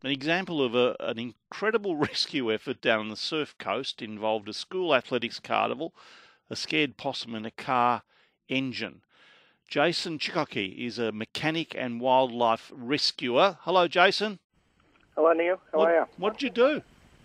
An example of an incredible rescue effort down on the Surf Coast involved a school athletics carnival, a scared possum and a car engine. Jason Chikoki is a mechanic and wildlife rescuer. Hello, Jason. Hello, Neil. How are you? What did you do?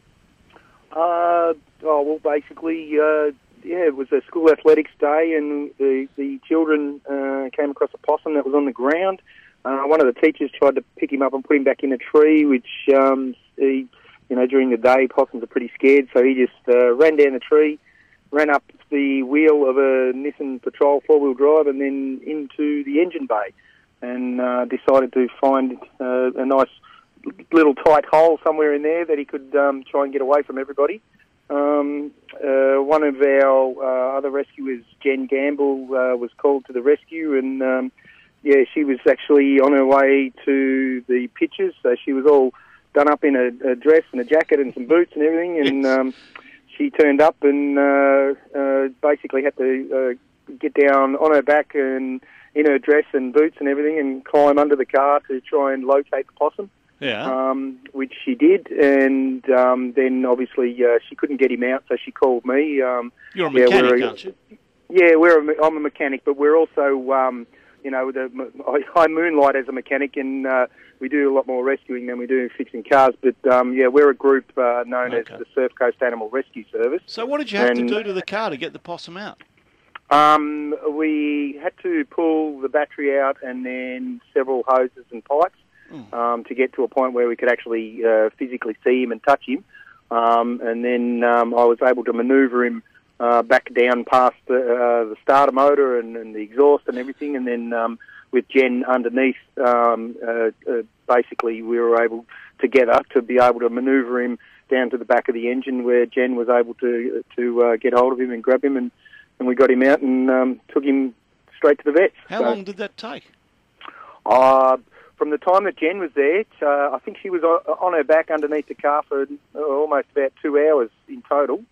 Basically, it was a school athletics day, and the children came across a possum that was on the ground. One of the teachers tried to pick him up and put him back in a tree, which, during the day, possums are pretty scared, so he just ran down the tree, ran up the wheel of a Nissan Patrol four-wheel drive, and then into the engine bay, and decided to find a nice little tight hole somewhere in there that he could try and get away from everybody. One of our other rescuers, Jen Gamble, was called to the rescue, and she was actually on her way to the pitches, so she was all done up in a dress and a jacket and some boots and everything, and she turned up and basically had to get down on her back and in her dress and boots and everything and climb under the car to try and locate the possum. Yeah. Which she did, and then obviously she couldn't get him out, so she called me. You're a mechanic, aren't you? Yeah, I'm a mechanic, but we're also, I moonlight as a mechanic, and we do a lot more rescuing than we do fixing cars. But we're a group known as the Surf Coast Animal Rescue Service. So what did you have to do to the car to get the possum out? We had to pull the battery out and then several hoses and pipes. To get to a point where we could actually physically see him and touch him. And then I was able to manoeuvre him back down past the starter motor and the exhaust and everything. And then with Jen underneath, basically we were able together to be able to manoeuvre him down to the back of the engine, where Jen was able to get hold of him and grab him. And we got him out and took him straight to the vets. How long did that take? From the time that Jen was there, I think she was on her back underneath the car for almost about 2 hours in total.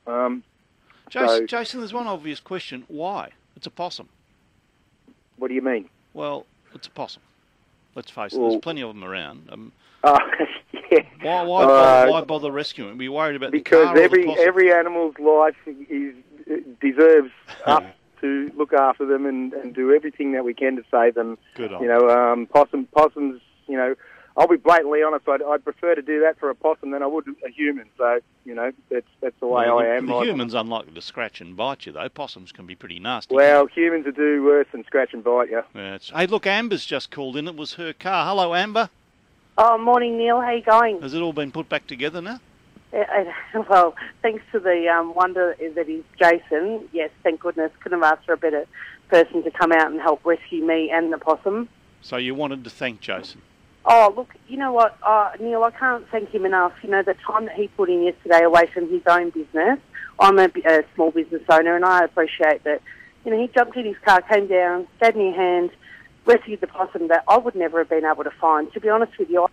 Jason, there's one obvious question. Why? It's a possum. What do you mean? Well, it's a possum. Let's face it, there's plenty of them around. Yeah. Why bother rescuing? Were you worried about the car or the possum? Because every animal's life deserves us to look after them and do everything that we can to save them. Good on. Possums, I'll be blatantly honest, I'd prefer to do that for a possum than I would a human. So, that's the way I am. The human's unlikely to scratch and bite you, though. Possums can be pretty nasty. Well, humans will do worse than scratch and bite you. Yeah, hey, look, Amber's just called in. It was her car. Hello, Amber. Oh, morning, Neil. How you going? Has it all been put back together now? Well, thanks to the wonder that is Jason. Yes, thank goodness. Couldn't have asked for a better person to come out and help rescue me and the possum. So you wanted to thank Jason? Oh, look, you know what, Neil, I can't thank him enough. The time that he put in yesterday away from his own business. I'm a small business owner, and I appreciate that. He jumped in his car, came down, gave me a hand, rescued the possum that I would never have been able to find. To be honest with you,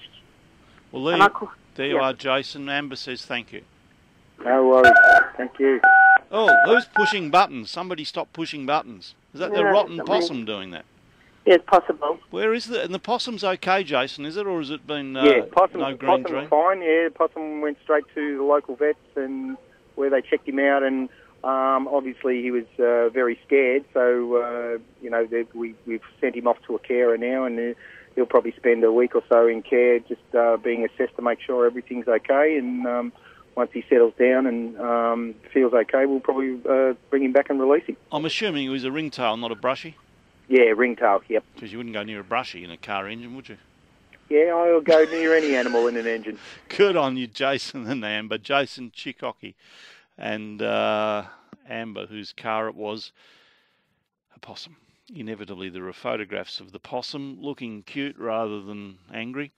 well, there you are, Jason. Amber says thank you. No worries. Thank you. Oh, who's pushing buttons? Somebody stop pushing buttons. Is that the rotten possum doing that? Yeah, it's possible. Where is it? And the possum's okay, Jason, is it? Or has it been no green dream? Fine, yeah. Possum went straight to the local vets and where they checked him out, and obviously he was very scared. So, we've sent him off to a carer now, and he'll probably spend a week or so in care, just being assessed to make sure everything's okay. And once he settles down and feels okay, we'll probably bring him back and release him. I'm assuming he was a ringtail, not a brushy? Yeah, ringtail, yep. Because you wouldn't go near a brushy in a car engine, would you? Yeah, I'll go near any animal in an engine. Good on you, Jason and Amber. Jason Chikoki and Amber, whose car it was, a possum. Inevitably, there are photographs of the possum looking cute rather than angry.